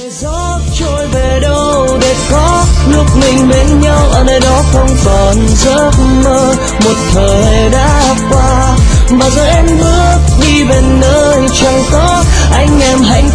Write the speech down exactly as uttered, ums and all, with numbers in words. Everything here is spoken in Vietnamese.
gió trôi về đâu để có lúc mình bên nhau ở nơi đó không còn giấc mơ. Một thời đã qua và giờ em bước đi về nơi chẳng có anh em hạnh